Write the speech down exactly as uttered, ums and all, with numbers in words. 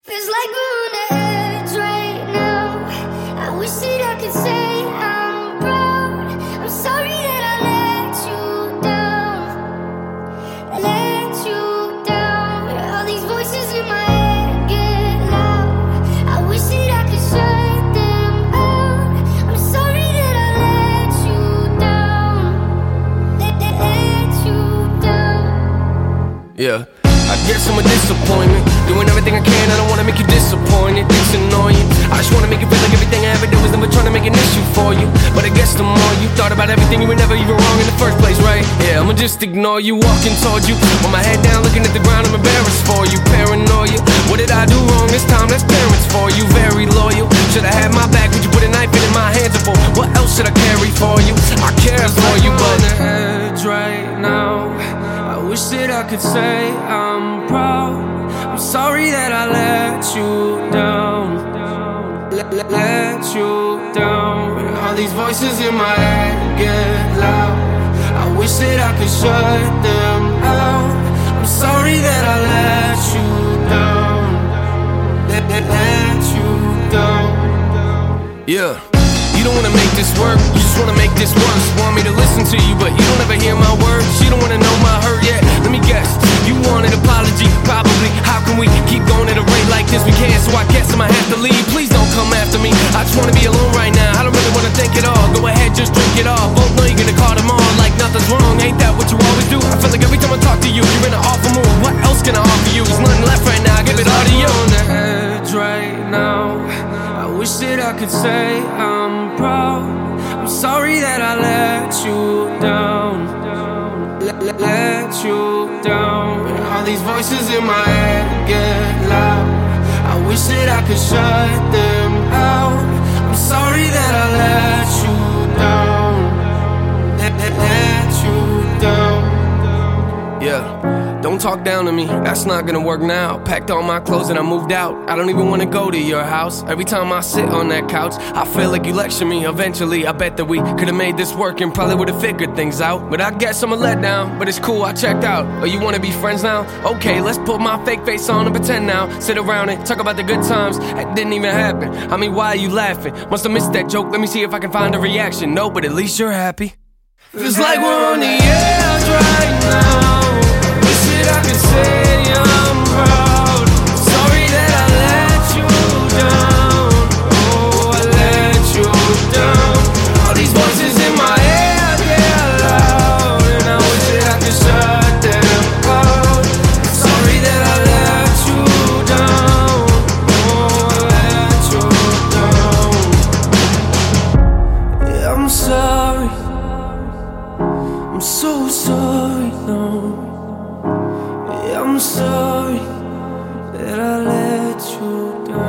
Feels like we're on the edge right now. I wish that I could say I'm proud. I'm sorry that I let you down, let you down. All these voices in my head get loud. I wish that I could shut them out. I'm sorry that I let you down, let, let, let you down. Yeah, I guess I'm a disappointment. Doing everything I can, I don't wanna make you disappointed. It's annoying. I just wanna make you feel like everything I ever did was never trying to make an issue for you. But I guess the more you thought about everything, you were never even wrong in the first place, right? Yeah, I'ma just ignore you, walking towards you with my head down, looking at the ground. I'm embarrassed for you, paranoia. What did I do wrong this time? That's parents for you, very loyal. Should've had my back, would you put a knife in my hands for? What else should I carry for you? I care for you, but on the edge right now. I wish that I could say I'm proud. I'm sorry that I let you down, let, let, let you down. All these voices in my head get loud. I wish that I could shut them out. I'm sorry that I let you down, let, let, let you down. Yeah. You don't wanna make this work, you just wanna make this worse. Want me to listen to you, but you don't ever hear my words. You don't wanna know my hurt yet, let me guess. You want an apology, probably. How can we keep going at a rate like this? We can't, so I guess I'ma have to leave. Please don't come after me, I just wanna be alone right now. I don't really wanna think at all, go ahead, just drink it all. Both know you're gonna call them on like nothing's wrong. Ain't that what you always do? I feel like every time I talk to you, you're in an awful mood. What else can I offer you? There's nothing left right now, I give it all to you. On the edge right now. I wish that I could say I'm proud. I'm sorry that I let you down, let, let, let you down. All these voices in my head get loud. I wish that I could shut them out. I'm sorry that I let you down, let, let, let you down. Yeah. Don't talk down to me, that's not gonna work now. Packed all my clothes and I moved out. I don't even wanna go to your house. Every time I sit on that couch, I feel like you lecture me. Eventually, I bet that we could've made this work and probably would've figured things out. But I guess I'm a letdown, but it's cool, I checked out. Oh, you wanna be friends now? Okay, let's put my fake face on and pretend now. Sit around and talk about the good times that didn't even happen. I mean, why are you laughing? Must've missed that joke, let me see if I can find a reaction. No, but at least you're happy. Feels like we're on the edge right now. I can say I'm proud. Sorry that I let you down. Oh, I let you down. All these voices in my head get loud, and I wish that I could shut them out. Sorry that I let you down. Oh, I let you down. Yeah, I'm sorry. I'm so sorry now. I'm sorry that I let you down.